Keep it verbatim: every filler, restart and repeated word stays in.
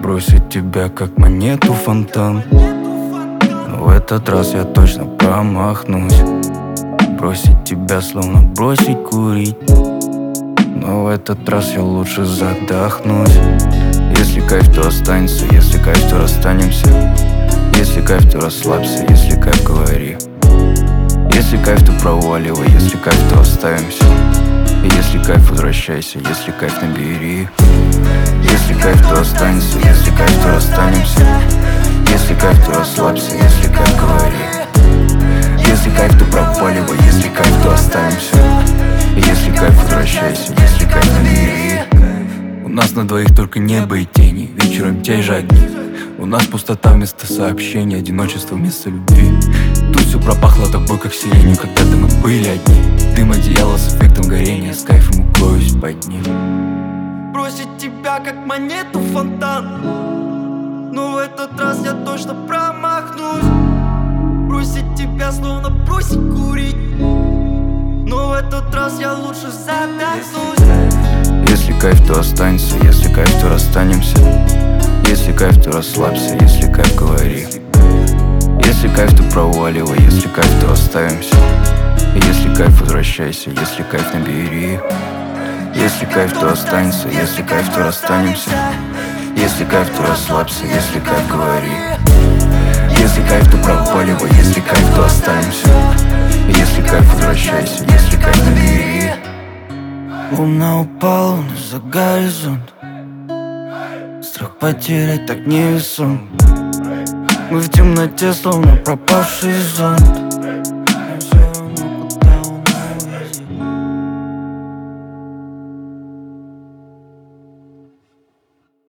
бросить тебя, как монету в фонтан. Но в этот раз я точно промахнусь. Бросить тебя, словно бросить курить. Но в этот раз я лучше задохнусь. Если кайф, то останется, если кайф, то расстанемся. Если кайф, то расслабься, если кайф, говори. Если кайф, то проваливай, если кайф, то оставимся. И если кайф, возвращайся, если кайф, набери. Если кайф, то останется, если кайф, то расстанемся. Если кайф, то расслабься, если кайф, говори. Если кайф, то проваливай, если кайф, то останемся. И если кайф, возвращайся, если кайф, набери. У нас на двоих только небо и тени, вечером те же огни. У нас пустота вместо сообщений, одиночество вместо любви. Тут все пропахло тобой, как сиренью, когда-то мы были одни. Дым одеяла с эффектом горения, с кайфом укроюсь под ним. Бросить тебя, как монету в фонтан. Но в этот раз я точно промахнусь. Бросить тебя, словно бросить курить. Но в этот раз я лучше задохнусь. Если кайф, то останется, если кайф, то расстанемся. Если кайф, то расслабься, если кайф, говори. Если кайф, то проваливай, если кайф, то оставимся. И если кайф, возвращайся, если кайф, набери. Если кайф, то останется, если кайф, то расстанемся. Если кайф, то расслабься, если кайф, говори. Если кайф, то проваливай, если кайф, то останемся. И если кайф, возвращайся, если кайф, набери. Луна упала вниз за горизонт. Страх потерять так невесом. Мы в темноте, словно пропавший зонт.